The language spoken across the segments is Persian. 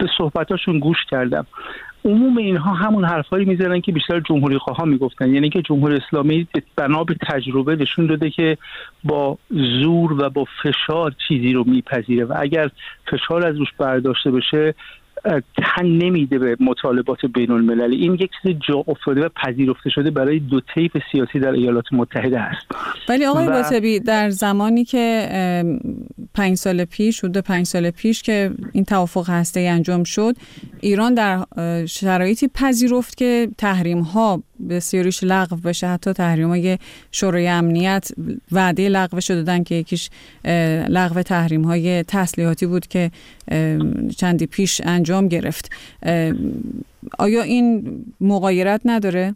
به صحبتاشون گوش کردم. عموم اینها همون حرفایی میزنن که بیشتر جمهوری خواها میگفتن، یعنی که جمهوری اسلامی بنا به تجربه نشون داده که با زور و با فشار چیزی رو میپذیره و اگر فشار از روش برداشته بشه تن نمیده به مطالبات بین المللی. این یک چیز جا افتاده و پذیرفته شده برای دو طیف سیاسی در ایالات متحده است. ولی آقای باطبی در زمانی که 5 سال پیش حدود 5 سال پیش که این توافق هسته‌ای انجام شد، ایران در شرایطی پذیرفت که تحریم‌ها بسیاریش لغو بشه، حتی تحریم‌های شورای امنیت وعده لغوش دادن که یکیش لغو تحریم‌های تسلیحاتی بود که چندی پیش انجام گرفت. آیا این مغایرت نداره؟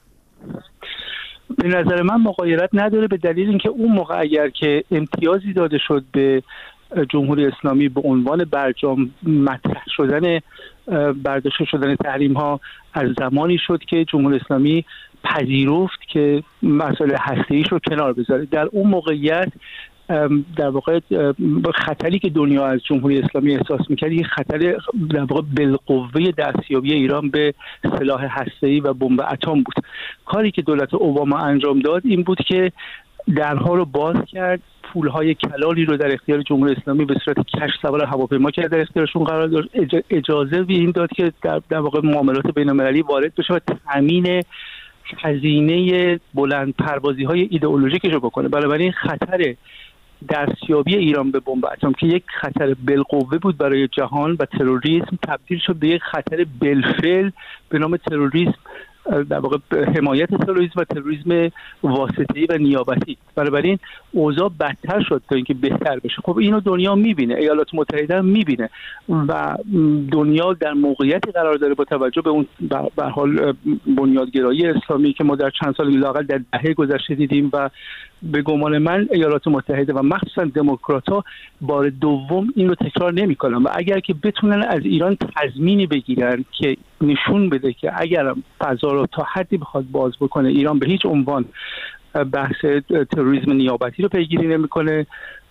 به نظر من مغایرت نداره، به دلیل اینکه اون موقع اگر که امتیازی داده شد به جمهوری اسلامی به عنوان برجام مطرح شدن برداشته شدن تحریم ها از زمانی شد که جمهوری اسلامی پذیرفت که مسائل هسته‌ایش رو کنار بذاره. در اون موقعیت در واقع خطری که دنیا از جمهوری اسلامی احساس می‌کرد یک خطر در واقع بالقوه دستیابی ایران به سلاح هسته‌ای و بمب اتم بود. کاری که دولت اوباما انجام داد این بود که درها رو باز کرد، پول‌های کلالی رو در اختیار جمهوری اسلامی به صورت کش سوار هواپیما کرد در اختیارشون قرار داد، اجازه به این داد که در واقع معاملات بین‌المللی وارد بشه و تامین هزینه بلند پروازی‌های ایدئولوژیکش رو بکنه. بنابراین خطر دستیابی ایران به بمب اتم که یک خطر بالقوه بود برای جهان و تروریسم تبدیل شد به یک خطر بالفعل به نام تروریسم، در واقع حمایت تروریسم و تروریسم واسطه‌ای و نیابتی. بنابراین اوضاع بدتر شد تا اینکه بهتر بشه. خب اینو دنیا میبینه، ایالات متحده هم میبینه و دنیا در موقعیتی قرار داره با توجه به اون به حال بنیادگرایی اسلامی که ما در چند سال لااقل در دهه گذشته دیدیم و به گمان من ایالات متحده و مخصوصا دموکرات‌ها بار دوم این رو تکرار نمی‌کنن و اگر که بتونن از ایران تضمینی بگیرن که نشون بده که اگر فضا رو تا حدی بخواد باز بکنه، ایران به هیچ عنوان بحث تروریسم نیابتی رو پیگیری نمی‌کنه،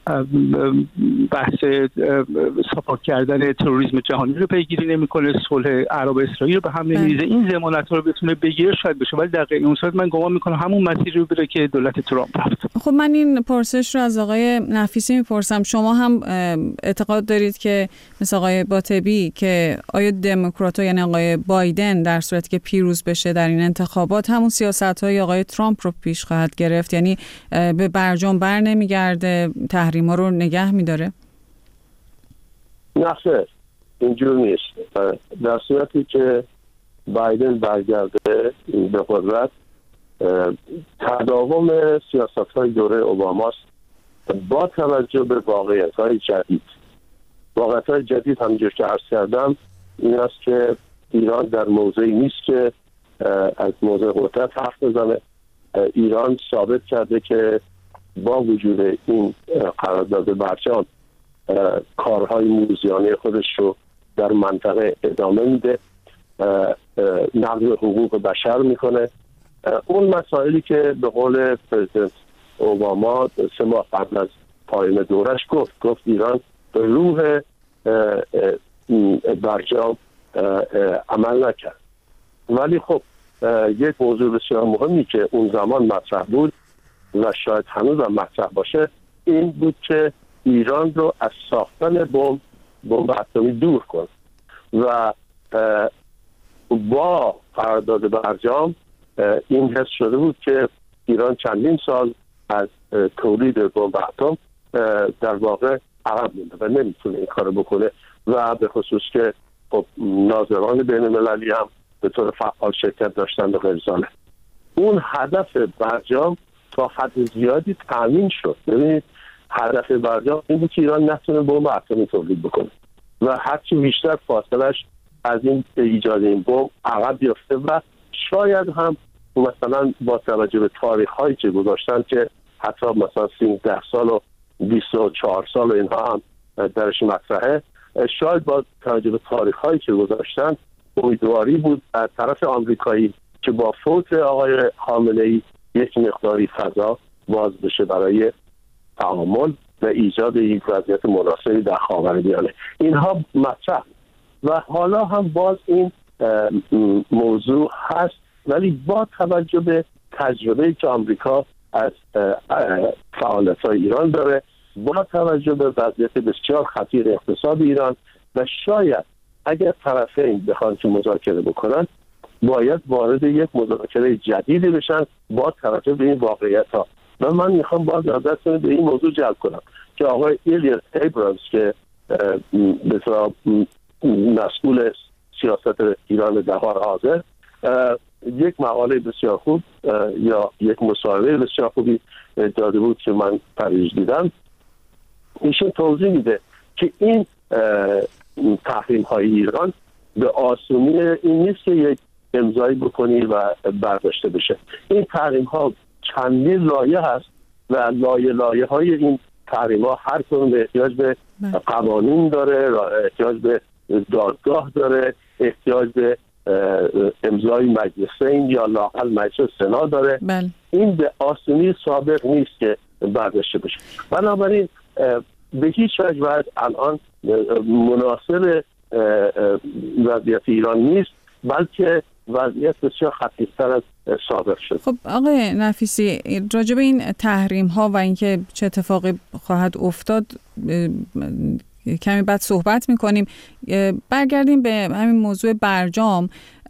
بحث ساپورت کردن تروریسم جهانی رو پیگیری نمی‌کنه، صلح عرب اسرائیل رو به هم نمی‌ریزه، این ضمانت‌ها رو بتونه بگیره شاید بشه. ولی در اون صورت من گمان می‌کنم همون مسیر رو بره که دولت ترامپ رفت. خب من این پرسش رو از آقای نفیسی می‌پرسم، شما هم اعتقاد دارید که مثل آقای باطبی که آیا دموکرات‌ها یعنی آقای بایدن در صورتی که پیروز بشه در این انتخابات همون سیاست‌های آقای ترامپ رو پیش خواهد گرفت، یعنی به برجام بر نمیگرده، تحریما رو نگه می‌داره؟ نه خیر، اینجور نیست. در صورتی که بایدن برگرده به قدرت، تداوم سیاست‌های دوره اوباماست با توجه به واقعیت‌های جدید. واقعیت‌های جدید همونجور که عرض کردم این است که ایران در موضعی نیست که از موضع قدرت حرف بزنه. ایران ثابت کرده که با وجود این قرارداد برجام کارهای موزیانه خودش رو در منطقه ادامه میده، نقض حقوق بشر میکنه. اون مسائلی که به قول پرزیدنت اوباما 3 ماه قبل از پایان دورش گفت ایران به روح برجام عمل نکرد. ولی خب یک موضوع بسیار مهمی که اون زمان مطرح بود و شاید هنوز هم مطرح باشه این بود که ایران رو از ساختن بمب اتمی دور کن و با قرارداد برجام این حس شده بود که ایران چندین سال از تولید بمب اتم در واقع عقب مونده و نمیتونه این کارو بکنه و به خصوص که خب ناظران بین المللی هم به طور فعال شرکت داشتن و غیرزانه. اون هدف برجام تا حد زیادی تامین شد. ببینید هدف برجام این بود که ایران نتونه بمب اتمی تولید بکنه و هرچی بیشتر فاصلش از این ایجاد این بمب عقب بیفته و شاید هم مثلا با توجه به تاریخ‌هایی که گذاشتن که حتی مثلا 13 سال و 24 سال و اینها هم درش مطرحه، شاید با توجه به تاریخ‌هایی که گذاشتن امیدواری بود از طرف آمریکایی که با فوت آقای خامنه‌ای یک مقداری فضا باز بشه برای تعامل و ایجاد یک وضعیت مناسبی در خاورمیانه. اینها مطرح. و حالا هم باز این موضوع هست، ولی با توجه به تجربه که آمریکا از فعالیت‌های ایران داره، با توجه به وضعیت بسیار خطیر اقتصاد ایران و شاید اگر طرفین بخوان که مذاکره بکنن باید وارد یک مذاکره جدیدی بشن با توجه به این واقعیت‌ها. و من میخوام باز ازتون به این موضوع جلب کنم که آقای ایلیس ایبرامز که مثلا مسئول سیاست ایران در حال حاضر یک مقاله بسیار خوب یا یک مصاحبه بسیار خوبی داده بود که من پریز دیدم. ایشون توضیح میده که این تحریم های ایران به آسونی این نیست که یک امضایی بکنی و برداشته بشه. این تحریم ها چندین لایه هست و لایه های این تحریم ها هر کدوم احتیاج به قوانین داره، احتیاج به دادگاه داره، احتیاج به امضای مجلسین یا لااقل مجلس سنا داره. این به آسونی سابق نیست که برداشته بشه. بنابراین به هیچ وجه الان مناسب وضعیت ایران نیست، بلکه وضعیت بسیار خطیرتر از سابق شد. خب آقای نفیسی، راجع به این تحریم ها و اینکه چه اتفاقی خواهد افتاد کمی بعد صحبت میکنیم. برگردیم به همین موضوع برجام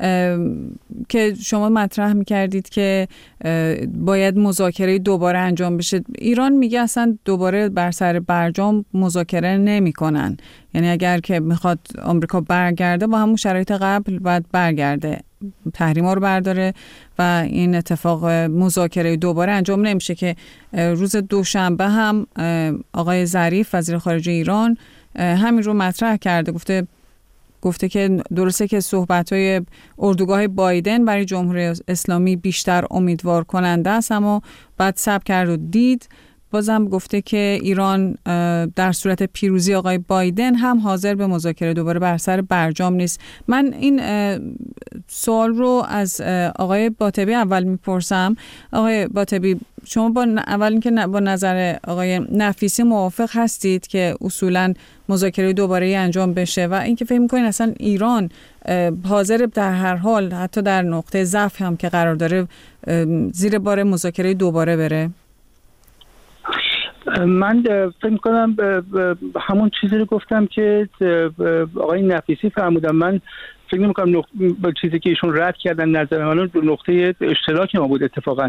که شما مطرح میکردید که باید مذاکره دوباره انجام بشه. ایران میگه اصلا دوباره بر سر برجام مذاکره نمیکنن، یعنی اگر که میخواد آمریکا برگرده با همون شرایط قبل باید برگرده، تحریما رو برداره و این اتفاق مذاکره دوباره انجام نمیشه. که روز دوشنبه هم آقای ظریف وزیر خارجه ایران همین رو مطرح کرده، گفته که درسته که صحبت‌های اردوگاه بایدن برای جمهوری اسلامی بیشتر امیدوار کننده است، اما بعد صبر کرد و دید. بازم گفته که ایران در صورت پیروزی آقای بایدن هم حاضر به مذاکره دوباره بر سر برجام نیست. من این سوال رو از آقای باطبی اول میپرسم. آقای باطبی، شما اول اینکه با نظر آقای نفیسی موافق هستید که اصولاً مذاکره دوباره انجام بشه و اینکه فکر می‌کنین اصلا ایران حاضر در هر حال حتی در نقطه ضعف هم که قرار داره زیر بار مذاکره دوباره بره؟ من فکر می‌کنم همون چیزی رو گفتم که آقای نفیسی فرمودن. من فکر نمی‌کنم با چیزی که ایشون رد کردن نظر من دو نقطه اشتراک ما بود. اتفاقا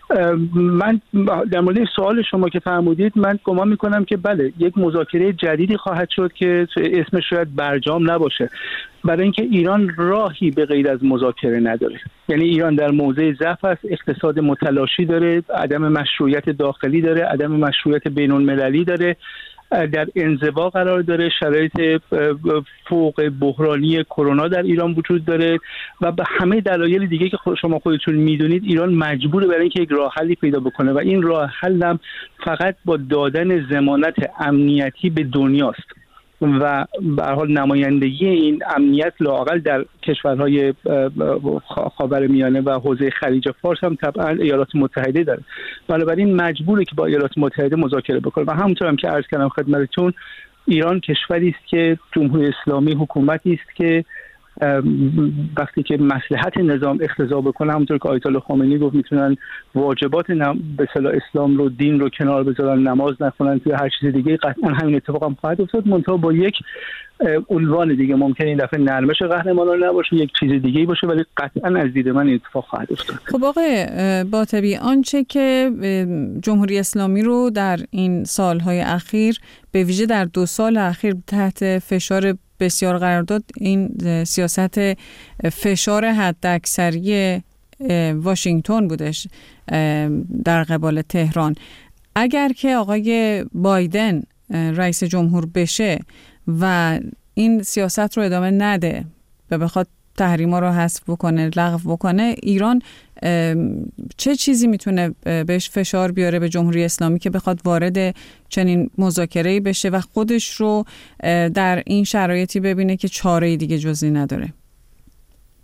من در مورد سوال شما که فرمودید من گمان می‌کنم که بله یک مذاکره جدیدی خواهد شد که اسمش شاید برجام نباشه، برای اینکه ایران راهی به غیر از مذاکره نداره. یعنی ایران در موضع ضعف است، اقتصاد متلاشی داره، عدم مشروعیت داخلی داره، عدم مشروعیت بین‌المللی داره، در انزوا قرار داره، شرایط فوق بحرانی کرونا در ایران وجود داره و به همه دلایل دیگه که شما خودتون میدونید ایران مجبوره برای اینکه یک راه حلی پیدا بکنه و این راه حل هم فقط با دادن ضمانت امنیتی به دنیاست و به هر حال نمایندگی این امنیت لااقل در کشورهای خاورمیانه و حوزه خلیج فارس هم طبعا ایالات متحده داره. بنابراین مجبوره که با ایالات متحده مذاکره بکنه و همونطور هم که عرض کردم خدمتتون ایران کشوری است که جمهوری اسلامی حکومتی است که وقتی که مصلحت نظام اقتضا بکنه، همونطور که آیت الله خامنه‌ای گفت، میتونن واجبات به اصطلاح اسلام رو، دین رو کنار بذارن، نماز نخونن، توی هر چیز دیگه. قطعا همین اتفاق هم خواهد افتاد، منتها با یک عنوان دیگه. ممکنه این دفعه نرمش قهرمانان نباشه، یک چیز دیگه باشه، ولی قطعا از دید من این اتفاق خواهد افتاد. خب آقای باطبی، آنچه که جمهوری اسلامی رو در این سالهای اخیر به ویژه در 2 سال اخیر تحت فشار بسیار قرار داد، این سیاست فشار حداکثری واشنگتن بودش در قبال تهران. اگر که آقای بایدن رئیس جمهور بشه و این سیاست رو ادامه نده و بخواد تحریما رو حذف بکنه، لغو بکنه، ایران چه چیزی میتونه بهش فشار بیاره به جمهوری اسلامی که بخواد وارد چنین مذاکره‌ای بشه و خودش رو در این شرایطی ببینه که چاره‌ای دیگه جزی نداره؟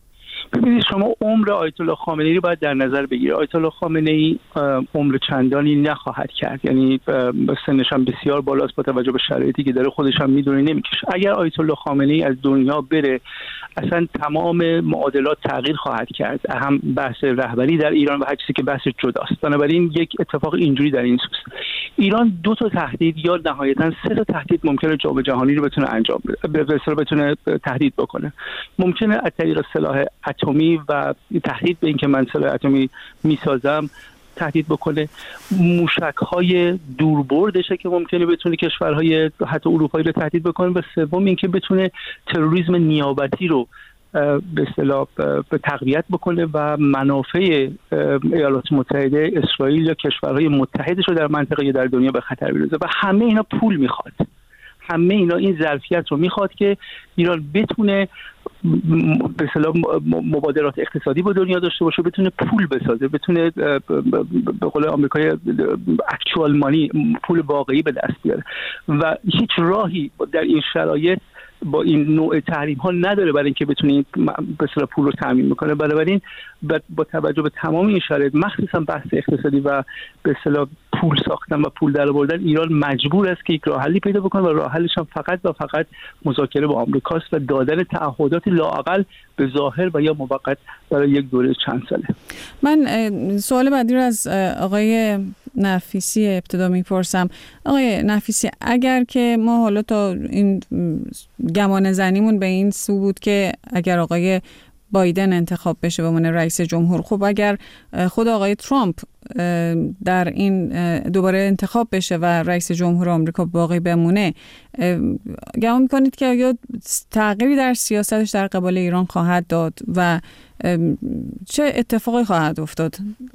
ببینید شما عمر آیت الله خامنه‌ای رو باید در نظر بگیرید. آیت الله خامنه‌ای عمر چندانی نخواهد کرد، یعنی سنش هم بسیار بالاست با توجه به شرایطی که داره، خودش هم میدونه نمیکشه. اگر آیت الله خامنه‌ای از دنیا بره اصلا تمام معادلات تغییر خواهد کرد، هم بحث رهبری در ایران و هر چیزی که بحث جداست. بنابراین یک اتفاق اینجوری در این سوست، ایران 2 تا تهدید یا نهایتاً 3 تا تهدید ممکنه جام جهانی رو بتونه انجام بده، بتونه تهدید بکنه. ممکنه از طریق سلاح اتمی و تهدید به اینکه من سلاح اتمی میسازم تهدید بکنه، موشک‌های دوربردشه که ممکنه بتونه کشورهای حتی اروپایی رو تهدید بکنه، و سوم اینکه بتونه تروریسم نیابتی رو به اصطلاح به تقویت بکنه و منافع ایالات متحده، اسرائیل یا کشورهای متحدش رو در منطقه یا در دنیا به خطر بندازه. و همه اینا پول میخواد، همه اینا این ظرفیت رو میخواد که ایران بتونه به اصطلاح مبادلات اقتصادی با دنیا داشته باشه، بتونه پول بسازه، بتونه به قول آمریکایی اکچوال مانی، پول واقعی به دست بیاره. و هیچ راهی در این شرایط با این نوع تحریم ها نداره برای اینکه بتونه به اصطلاح پول رو تامین بکنه. بنابراین با توجه به تمام این شرایط، مخصوصا بحث اقتصادی و به اصطلاح پول ساختن و پول درآوردن، ایران مجبور است که یک راه حلی پیدا بکنه و راه حلش هم فقط و فقط مذاکره با آمریکاست و دادن تعهدات لااقل به ظاهر و یا موقت برای یک دوره چند ساله. من سوال بعدی رو از آقای نفیسی ابتدا میپرسم. آقای نفیسی، اگر که ما حالا تا این گمان زنیمون به این سو بود که اگر آقای بایدن انتخاب بشه به عنوان رئیس جمهور، خب اگر خود آقای ترامپ در این دوباره انتخاب بشه و رئیس جمهور آمریکا باقی بمونه، گمان میکنید که آیا تغییری در سیاستش در قبال ایران خواهد داد و چه اتفاقی خواهد افتاد؟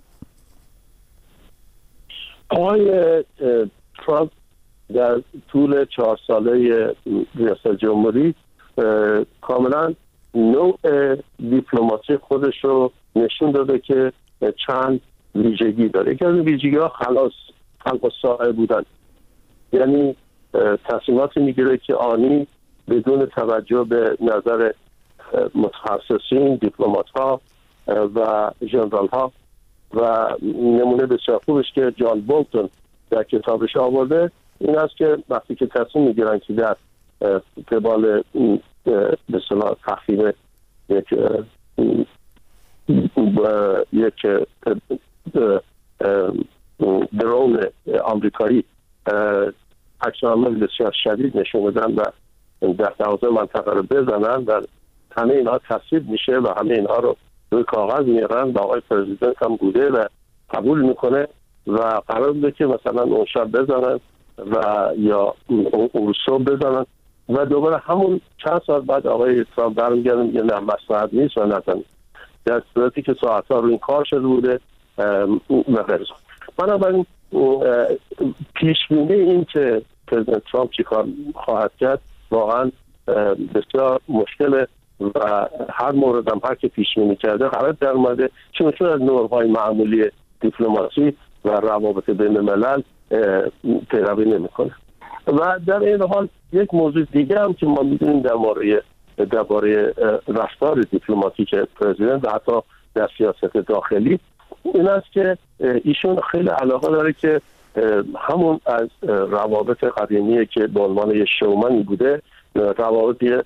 آقای ترامپ در طول 4 ساله ریاست جمهوری کاملا نوع دیپلماسی خودش رو نشون داده که چند ویژگی داره. یکی از ویژگی‌ها خلاص الساعه بودن، یعنی تصمیماتی میگیره که آنی بدون توجه به نظر متخصصین، دیپلمات‌ها و ژنرال‌ها. و نمونه بسیار خوبش که جان بولتون در کتابش آورده این است که وقتی که تصمیم میگیرن که در قبال به اصطلاح تخریب یک درون آمریکایی عکس‌العمل بسیار شدید نشون بدن و در 12 منطقه رو بزنن و همه اینها تصویب میشه و همه اینها رو روی کاغذ میارن و آقای پرزیدنت هم بوده و قبول میکنه و قرار بوده که مثلا اون شب بزنن و یا اون صبح بزنن و دوباره همون چند سال بعد آقای ترامپ برمیگردن میگه نه مصلحت نیست و نزنید، در صورتی که ساعتها رو این کار شده بوده و غیره. بنابراین پیشبینی این که پرزیدنت ترامپ چی کار خواهد کرد واقعا بسیار مشکله و هر مورد هم هر که پیشبینی کرده غلط در اومده، چون از نورهای معمولی دیپلماسی و روابط بین الملل پیروی نمیکنه. و در این حال یک موضوع دیگه هم که ما میدونیم درباره رفتار دیپلماتیک پرزیدنت و حتی در سیاست داخلی این است که ایشون خیلی علاقه داره که همون از روابط قدیمی که به عنوان یه شومنی بوده، روابط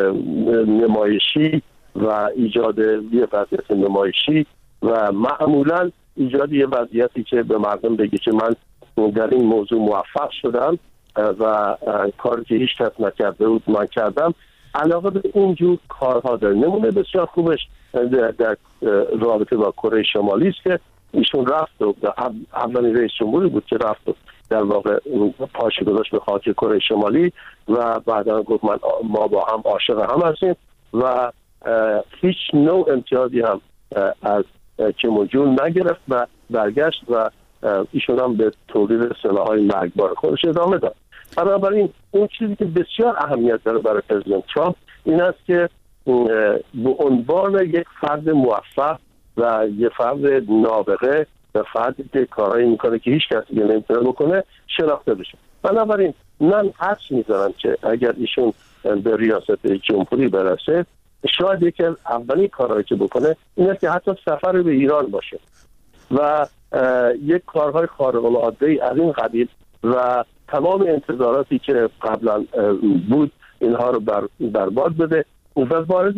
نمایشی و ایجاد یه وضعیت نمایشی و معمولا ایجاد یه وضعیتی که به مردم بگه که من در این موضوع موفق شدم و کاری که هیچ کس نکرده بود من کردم، علاقه به اینجور کارها داره. نمونه بسیار خوبش در رابطه با کره شمالی است که ایشون رفت و اولین رئیس جمهوری بود که رفت در واقع پاش گذاشت به خاک کره شمالی و بعدا گفت ما با هم عاشق هم هستیم و هیچ نوع امتیازی هم از کیم و جون نگرفت و برگشت و ایشون هم به تولید سلاح‌های مرگبار خودش ادامه داد. بنابراین اون چیزی که بسیار اهمیت داره برای پرزیدنت ترامپ این است که به عنوان یک فرد موفق و یک فرد نابغه و فردی که کارهایی میکنه که هیچ کسی نمیتونه بکنه شناخته بشه. بنابراین من حدس میزنم که اگر ایشون به ریاست جمهوری برسه شاید یکی از اولین کارهایی که بکنه این است که حتی سفر به ایران باشه و یک کارهای خارق العاده از این قبیل و تمام انتظاراتی که قبلا بود اینها رو برباد بده و وارد